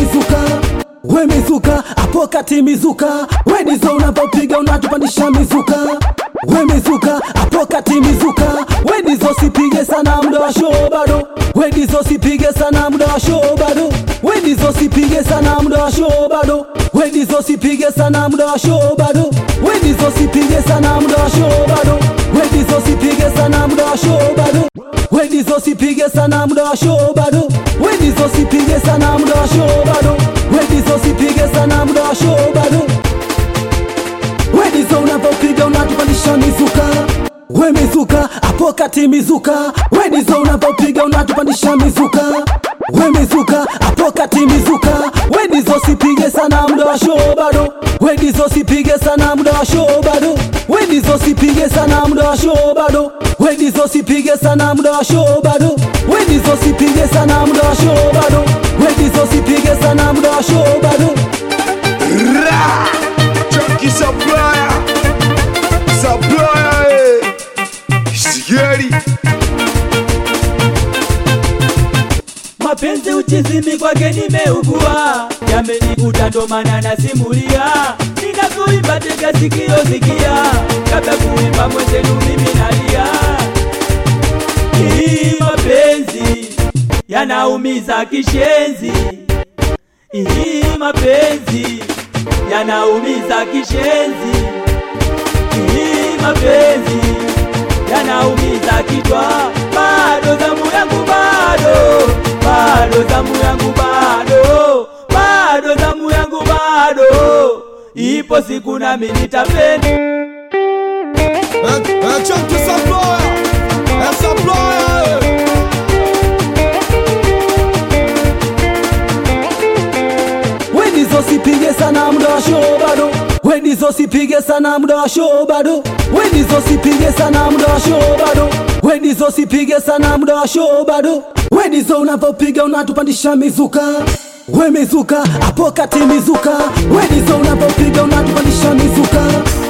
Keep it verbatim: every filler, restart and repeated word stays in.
mizuka. We mizuka, hapo kati mizuka. We ndizo unavyopiga unatupandisha mizuka. We mizuka, hapo kati mizuka. We ndizo sipige sana muda wa show bado. We ndizo sipige sana muda wa show bado. We ndizo sipige sana muda wa show bado. We ndizo sipige sana muda wa show bado. We ndizo sipige sana muda wa show bado. We ndizo sipige sana muda wa show bado. We ndizo sipige sana muda wa show bado. We ndizo sipige sana muda wa show bado. We ndizo sipige sana muda wa show bado. We ndizo unavyopiga unatupandisha mizuka. We mizuka, hapo kati mizuka. We ndizo unavyopiga unatupandisha mizuka. We mizuka, hapo kati mizuka. We ndizo sipige sana muda wa show bado. We ndizo sipige sana muda wa show bado. We ndizo sipige sana muda wa show bado. We ndizo sipige sana muda wa show bado. We ndizo sipige sana muda wa show bado. We ndizo sipige sana muda wa show bado. Ra! Chunky supplier, supplier, eh. Sigeri. Mapenzi uchizimi kwake nimeugua, yamenikuta ndo maana nasimulia. Ninakuimba tega sikio sikia, kabla kuimba mwenzenu mimi nalia. Hii mapenzi yanaumiza kishenzi. Hii mapenzi yanaumiza kishenzi. Hii mapenzi yanaumiza kichwa. Bado zamu yangu bado, bado zamu yangu bado, bado zamu yangu bado. Ipo siku nami nitapenda. Chunky supplier, eh, supplier, eh. We ndizo sipige sana muda wa show bado. We ndizo sipige sana muda wa show bado. We ndizo sipige sana muda wa show bado. We ndizo sipige sana muda wa show bado. We ndizo unavyopiga unatupandisha mizuka. We mizuka, hapo kati mizuka. We ndizo unavyopiga unatupandisha mizuka.